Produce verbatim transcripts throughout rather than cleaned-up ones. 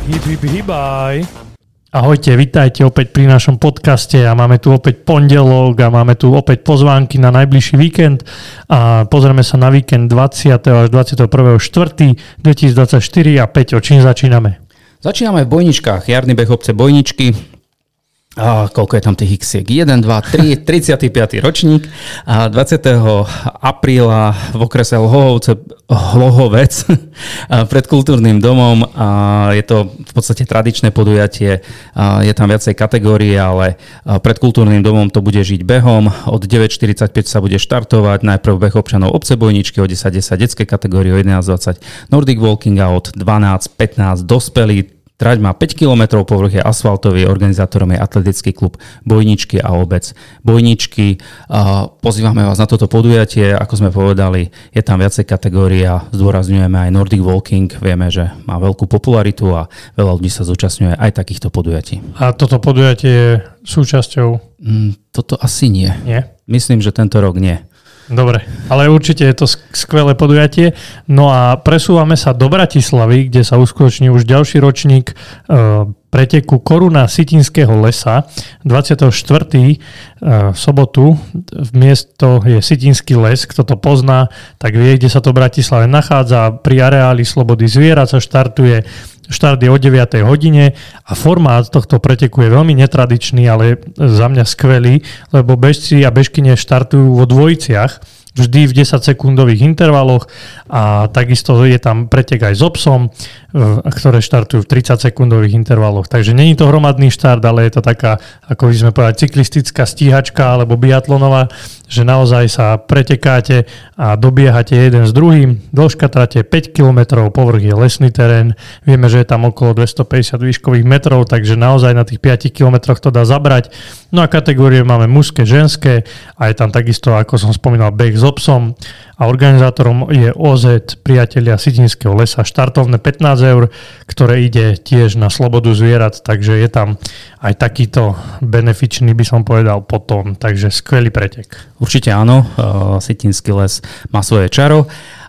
Hip, hip, hibaj. Ahojte, vitajte opäť pri našom podcaste a máme tu opäť pondelok a máme tu opäť pozvánky na najbližší víkend a pozrieme sa na víkend dvadsiateho až dvadsiateho prvého štvrtého dvetisícdvadsaťštyri a Peťo, čím začíname? Začíname v Bojničkách, jarný beh obce Bojničky. A koľko je tam tých iksiek? jeden, dva, tri, tridsiaty piaty ročník. A dvadsiateho apríla v okrese Lhohovce, Hlohovec pred kultúrnym domom. A je to v podstate tradičné podujatie. A je tam viacej kategórií, ale pred kultúrnym domom to bude žiť behom. Od deväť štyridsaťpäť sa bude štartovať. Najprv beh občanov obce Bojničky, o desať desať detské kategórie, o jedenásť dvadsať Nordic Walking a od dvanásť pätnásť dospelí. Trať má päť kilometrov, povrch je asfaltový, organizátorom je atletický klub Bojničky a obec Bojničky. Pozývame vás na toto podujatie, ako sme povedali, je tam viacej kategórií a zdôrazňujeme aj Nordic Walking. Vieme, že má veľkú popularitu a veľa ľudí sa zúčastňuje aj takýchto podujatí. A toto podujatie je súčasťou? Mm, toto asi nie. Nie? Myslím, že tento rok nie. Dobre, ale určite je to skvelé podujatie. No a presúvame sa do Bratislavy, kde sa uskutoční už ďalší ročník e, preteku Koruna Sitinského lesa. dvadsiateho štvrtého E, v sobotu miesto je Sitinský les. Kto to pozná, tak vie, kde sa to v Bratislave nachádza. Pri areáli Slobody zvierat sa štartuje. Štart je o deviatej hodine a formát tohto preteku je veľmi netradičný, ale za mňa skvelý, lebo bežci a bežkyne štartujú vo dvojiciach, vždy v desaťsekundových intervaloch a takisto je tam pretek aj s obsom, ktoré štartujú v tridsaťsekundových intervaloch. Takže nie je to hromadný štart, ale je to taká, ako by sme povedali, cyklistická stíhačka alebo biatlonová, že naozaj sa pretekáte a dobiehate jeden s druhým. Dĺžka trate päť kilometrov, povrch je lesný terén. Vieme, že je tam okolo dvestopäťdesiat výškových metrov, takže naozaj na tých päť kilometroch to dá zabrať. No a kategórie máme mužské, ženské a je tam takisto, ako som spomínal, beh s obsom a organizátorom je ó zet Priatelia Sitinského lesa. Štartovné pätnásť eur, ktoré ide tiež na slobodu zvierat, takže je tam aj takýto benefičný, by som povedal, potom. Takže skvelý pretek. Určite áno, Sitinský les má svoje čaro.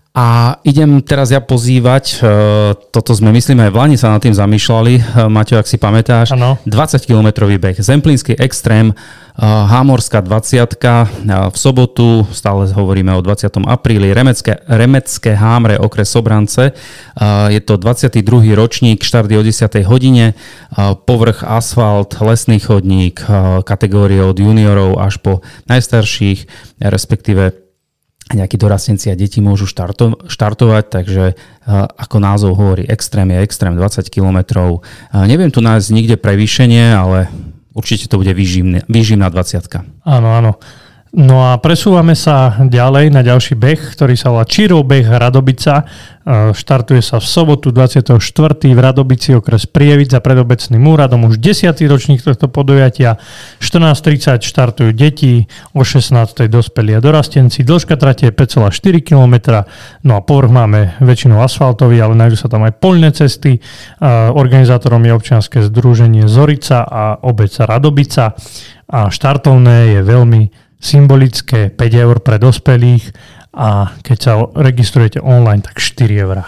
A idem teraz ja pozývať, toto sme myslím aj v Lani sa nad tým zamýšľali, Maťo, ak si pamätáš, ano. dvadsaťkilometrový beh, Zemplínsky extrém, Hámorská dvadsiatka v sobotu, stále hovoríme o dvadsiateho apríli, Remecké, Remecké Hámre, okres Sobrance, je to dvadsiaty druhý ročník, štart je o desiatej hodine, povrch asfalt, lesný chodník, kategórie od juniorov až po najstarších, respektíve nejakí dorastenci a deti môžu štarto, štartovať, takže uh, ako názov hovorí, extrém je extrém dvadsať kilometrov. Uh, neviem tu nájsť nikde prevýšenie, ale určite to bude výžimné, výžimná dvadsiatka. Áno, áno. No a presúvame sa ďalej na ďalší beh, ktorý sa volá Čirov beh Radobica. Štartuje sa v sobotu dvadsiateho štvrtého v Radobici, okres Prievidz za predobecným úradom. Už desiaty ročník tohto podujatia. štrnásť tridsať štartujú deti, o šestnástej dospelí a dorastenci. Dĺžka trate je päť celá štyri kilometra. No a povrch máme väčšinou asfaltový, ale nájdú sa tam aj poľné cesty. Organizátorom je občianske združenie Zorica a obec Radobica. A štartovné je veľmi symbolické, päť eur pre dospelých a keď sa registrujete online, tak štyri eurá.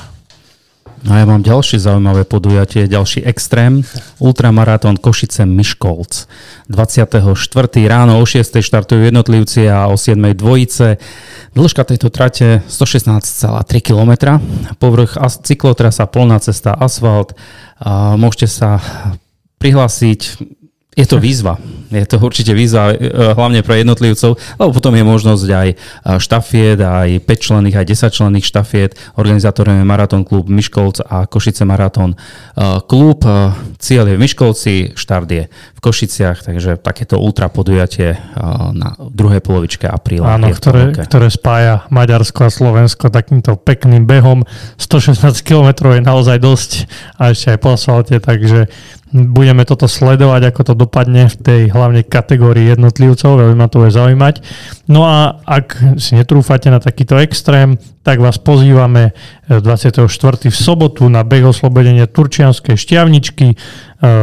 No ja mám ďalšie zaujímavé podujatie, ďalší extrém, ultramaratón Košice Miškolc. dvadsiateho štvrtého ráno o šiestej štartujú jednotlivci a o siedmej dvojice. Dĺžka tejto trate stošestnásť celá tri kilometra. Povrch cyklotrasa, plná cesta, asfalt. A môžete sa prihlásiť. Je to výzva. Je to určite výzva, hlavne pre jednotlivcov, lebo potom je možnosť aj štafiet, aj päťčlenných, aj desaťčlenných štafiet. Organizátorom je Maratón klub Miškolc a Košice Maratón klub. Cieľ je v Miškolci, štart je v Košiciach, takže takéto ultra podujatie na druhej polovičke apríla. Áno, ktoré, ktoré spája Maďarsko a Slovensko takýmto pekným behom. stošestnásť kilometrov je naozaj dosť a ešte aj po asfalte, takže budeme toto sledovať, ako to dopadne v tej hlavne kategórii jednotlivcov, veľmi ma to bude zaujímať. No a ak si netrúfate na takýto extrém, tak vás pozývame dvadsiateho štvrtého v sobotu na beh oslobodenia Turčianskej Štiavničky.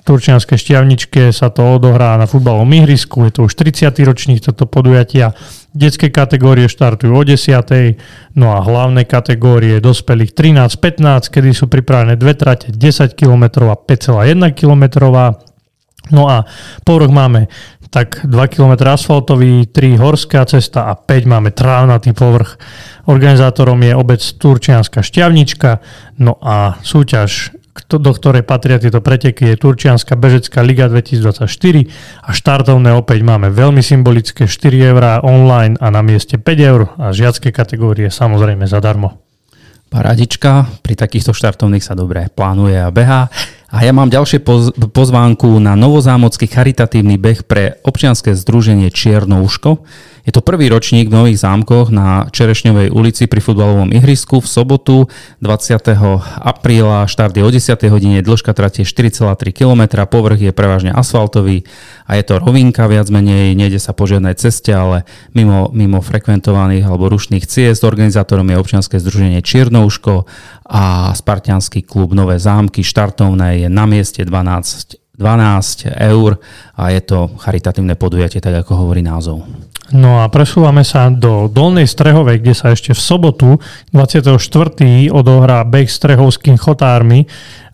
Turčianskej Štiavničke sa to odohrá na futbalovom ihrisku. Je to už tridsiaty ročník toto podujatia. Detské kategórie štartujú o desiatej, no a hlavné kategórie dospelých trinásť pätnásť, kedy sú pripravené dve trate, desať kilometrov a päť celá jedna kilometrová. No a povrch máme tak dva kilometre asfaltový, tri horská cesta a päť máme trávnatý povrch. Organizátorom je obec Turčianska Štiavnička, no a súťaž, do ktorej patria tieto preteky, je Turčianska bežecká liga dvetisícdvadsaťštyri a štartovné opäť máme veľmi symbolické štyri eurá online a na mieste päť eur a žiacké kategórie samozrejme zadarmo. Paradička, pri takýchto štartovných sa dobre plánuje a behá. A ja mám ďalšie poz- pozvánku na novozámocký charitatívny beh pre občianske združenie Čiernouško. Je to prvý ročník v Nových Zámkoch na Čerešňovej ulici pri futbalovom ihrisku v sobotu dvadsiateho apríla. Štart je o desiatej hodine, dĺžka trate štyri celé tri kilometra, povrch je prevažne asfaltový a je to rovinka viac menej, nejde sa po žiadnej ceste, ale mimo, mimo frekventovaných alebo rušných ciest. Organizátorom je občianske združenie Čiernouško a spartiansky klub Nové Zámky. Štartovné je na mieste dvanásť, dvanásť eur a je to charitatívne podujatie, tak ako hovorí názov. No a presúvame sa do Dolnej Strehovej, kde sa ešte v sobotu dvadsiateho štvrtého odohrá beh strehovským chotármi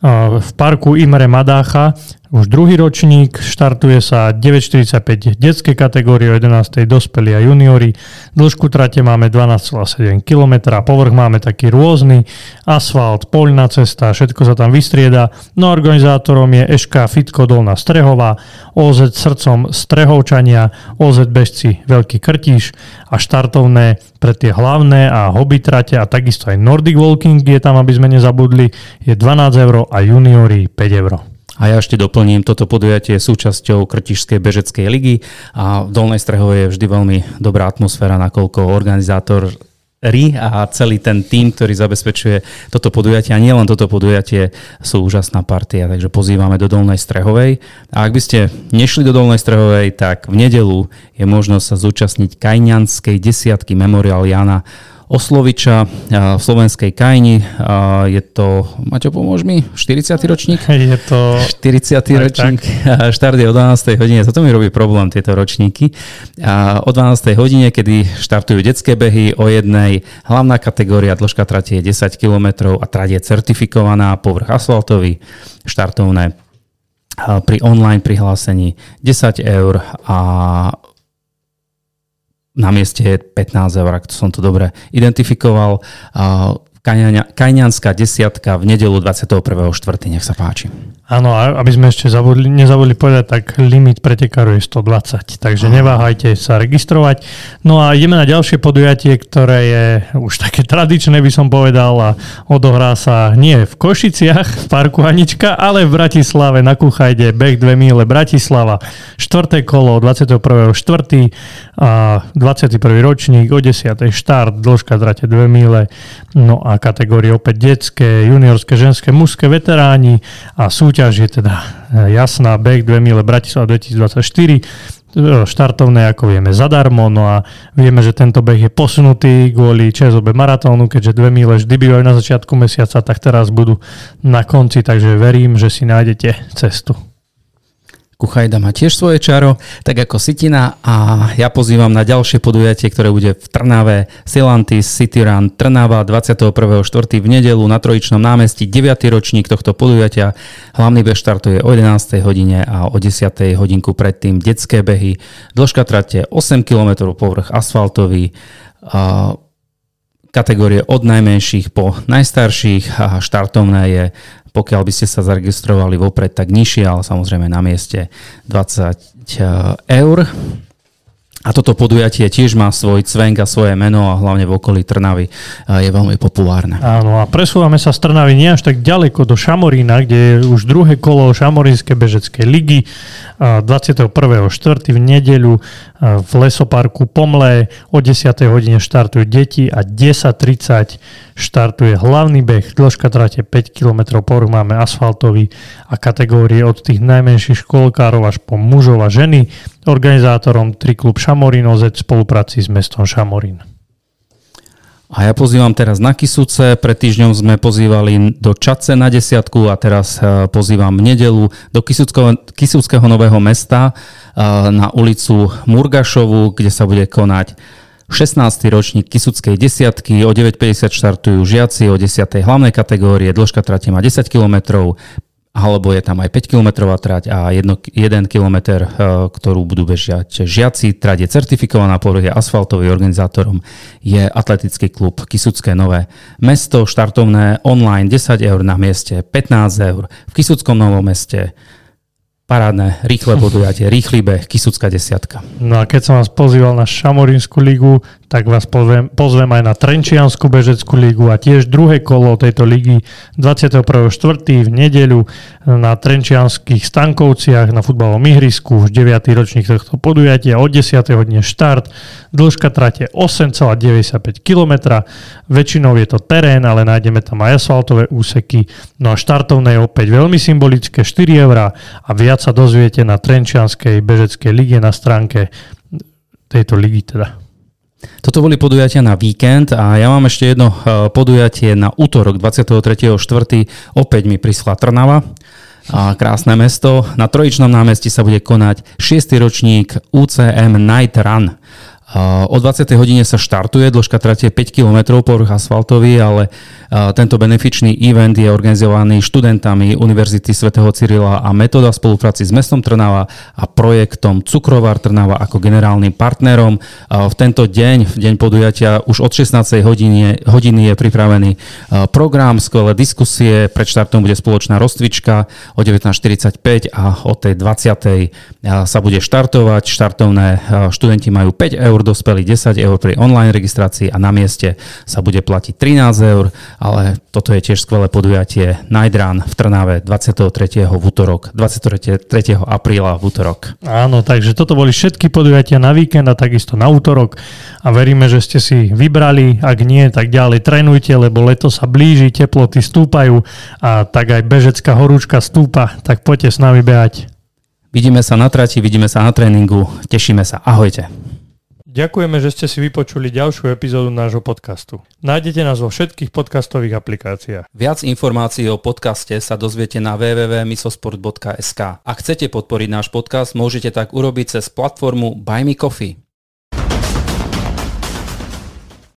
v parku Imre Madácha. Už druhý ročník, štartuje sa deväť štyridsaťpäť detské kategórie, o jedenástej dospelí a juniori. Dĺžku trate máme dvanásť celá sedem kilometra, povrch máme taký rôzny, asfalt, poľná cesta, všetko sa tam vystrieda. No organizátorom je eš ká Fitko Dolná Strehová, ó zet Srdcom Strehovčania, ó zet Bežci Veľký Krtíš a štartovné pre tie hlavné a hobby trate a takisto aj Nordic Walking je tam, aby sme nezabudli, je dvanásť eur a juniori päť eur. A ja ešte doplním, toto podujatie je súčasťou Krtišskej bežeckej ligy a v Dolnej Strehovej je vždy veľmi dobrá atmosféra, nakoľko organizátor Ri a celý ten tím, ktorý zabezpečuje toto podujatie, a nielen toto podujatie, sú úžasná partia, takže pozývame do Dolnej Strehovej. A ak by ste nešli do Dolnej Strehovej, tak v nedeľu je možnosť sa zúčastniť Kajňanskej desiatky Memorial Jana Osloviča v slovenskej Kajni. Je to, Maťo, pomôž mi, štyridsiaty ročník? Je to... štyridsiaty ročník. Tak. Štart je o dvanástej hodine. Toto mi robí problém, tieto ročníky. O dvanástej hodine, kedy štartujú detské behy, o jednej hlavná kategória, dĺžka trate je desať kilometrov a trať je certifikovaná, povrch asfaltový, štartovné pri online prihlásení desať eur a na mieste je pätnásť eur, ak som to dobre identifikoval. Kajňanská desiatka v nedeľu dvadsiateho prvého štvrtého Nech sa páči. Áno, aby sme ešte zabudli, nezabudli povedať, tak limit pretekárov je stodvadsať, takže Aha. neváhajte sa registrovať. No a ideme na ďalšie podujatie, ktoré je už také tradičné, by som povedal, a odohrá sa nie v Košiciach, v parku Anička, ale v Bratislave na Kuchajde, beh dve míle Bratislava, štvrté kolo dvadsiateho prvého štvrtého a dvadsiaty prvý ročník, o desiatej štart, dĺžka trate dve míle, no a kategórie opäť detské, juniorské, ženské, mužské, veteráni a súťaž je teda jasná, beh dve míle Bratislava dvetisícdvadsaťštyri, štartovné, ako vieme, zadarmo, no a vieme, že tento beh je posunutý kvôli ČSOB maratónu, keďže dve míle vždy bývajú na začiatku mesiaca, tak teraz budú na konci, takže verím, že si nájdete cestu. Kuchajda má tiež svoje čaro, tak ako Sitina, a ja pozývam na ďalšie podujatie, ktoré bude v Trnave. Stellantis City Run Trnava dvadsiateho prvého štvrtého v nedeľu na Trojičnom námestí, deviaty ročník tohto podujatia. Hlavný beh štartuje o jedenástej hodine a o desiatej hodinku predtým detské behy. Dĺžka trate osem kilometrov, povrch asfaltový, kategórie od najmenších po najstarších a štartovné je, pokiaľ by ste sa zaregistrovali vopred, tak nižšie, ale samozrejme na mieste dvadsať eur. A toto podujatie tiež má svoj cvenk a svoje meno a hlavne v okolí Trnavy je veľmi populárne. Áno, a presúvame sa z Trnavy nie až tak ďaleko do Šamorína, kde je už druhé kolo Šamorínskej bežeckej ligy. dvadsiateho prvého štvrtého v nedeľu v lesoparku Pomlé o desiatej hodine štartujú deti a desať tridsať štartuje hlavný beh. Dĺžka trate päť kilometrov, povrch máme asfaltový a kategórie od tých najmenších školkárov až po mužov a ženy. Organizátorom tri klub Šamorín ó zet v spolupráci s mestom Šamorín. A ja pozývam teraz na Kysuce, pred týždňom sme pozývali do Čadce na desiatku a teraz pozývam v nedeľu do Kysuckého, Kysuckého Nového Mesta na ulicu Murgašovu, kde sa bude konať šestnásty ročník Kysuckej desiatky. O deväť päťdesiat štartujú žiaci, o desiatej hlavnej kategórie, dĺžka trate má desať kilometrov, alebo je tam aj päťkilometrová trať a jeden kilometr, ktorú budú bežať žiaci. Trať je certifikovaná podľa asfaltový, organizátorom je atletický klub Kysucké Nové Mesto. Štartovné online desať eur, na mieste pätnásť eur. V Kysuckom Novom Meste parádne, rýchle podujatie, rýchly beh, Kysucká desiatka. No a keď som vás pozýval na Šamorínsku ligu, tak vás pozvem, pozvem aj na Trenčiansku bežeckú ligu a tiež druhé kolo tejto ligy dvadsiateho prvého štvrtého v nedeľu na Trenčianskych Stankovciach na futbalovom ihrisku, už deviaty ročník tohto podujatia, od desiateho hodine štart, dĺžka trate osem celá deväťdesiatpäť kilometra, väčšinou je to terén, ale nájdeme tam aj asfaltové úseky, no a štartovné je opäť veľmi symbolické, štyri eurá a viac sa dozviete na Trenčianskej bežeckej lige na stránke tejto ligy teda. Toto boli podujatia na víkend a ja mám ešte jedno podujatie na útorok dvadsiateho tretieho štvrtého Opäť mi prišla Trnava. A krásne mesto. Na Trojičnom námestí sa bude konať šiesty ročník ú cé em Night Run. O dvadsiatej hodine sa štartuje, dĺžka trate päť kilometrov, povrch asfaltový, ale tento benefičný event je organizovaný študentami Univerzity svätého Cyrila a Metoda v spolupráci s mestom Trnava a projektom Cukrovar Trnava ako generálnym partnerom. V tento deň, v deň podujatia, už od šestnástej hodiny, hodiny je pripravený program, skvelé diskusie, pred štartom bude spoločná rozcvička o devätnásť štyridsaťpäť a od tej dvadsiatej sa bude štartovať. Štartovné študenti majú päť eur, dospelí desať eur pri online registrácii a na mieste sa bude platiť trinásť eur, ale toto je tiež skvelé podujatie Night Run v Trnave dvadsiateho tretieho v útorok, dvadsiateho tretieho apríla v útorok. Áno, takže toto boli všetky podujatia na víkend a takisto na útorok a veríme, že ste si vybrali, ak nie, tak ďalej trénujte, lebo leto sa blíži, teploty stúpajú a tak aj bežecká horúčka stúpa, tak poďte s nami behať. Vidíme sa na trati, vidíme sa na tréningu, tešíme sa, ahojte. Ďakujeme, že ste si vypočuli ďalšiu epizódu nášho podcastu. Nájdete nás vo všetkých podcastových aplikáciách. Viac informácií o podcaste sa dozviete na w w w bodka misosport bodka es ka. Ak chcete podporiť náš podcast, môžete tak urobiť cez platformu Buy Me Coffee.